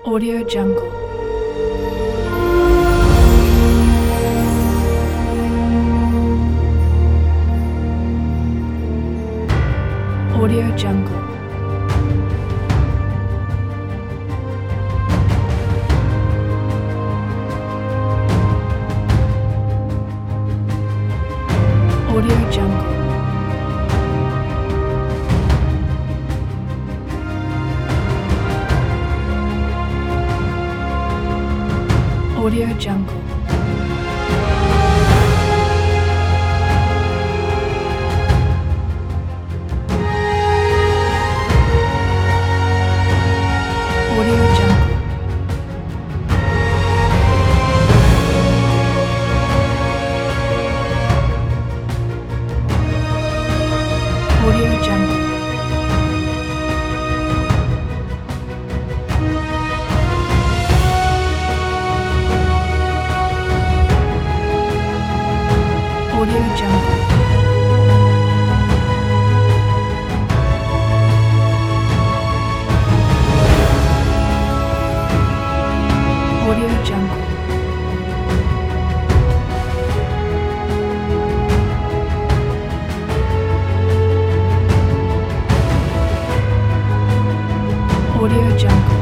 Audio Jungle. Audio Jungle. Audio Jungle. Audio Jungle. Audio Jungle. Audio Jungle. Audio Jungle. Audio Jungle. Audio Jungle.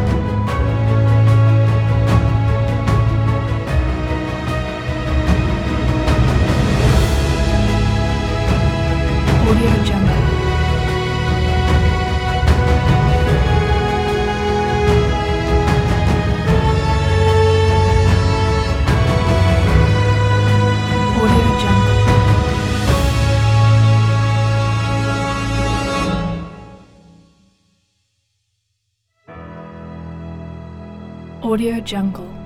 Audio Jungle. Audio Jungle. Audio Jungle.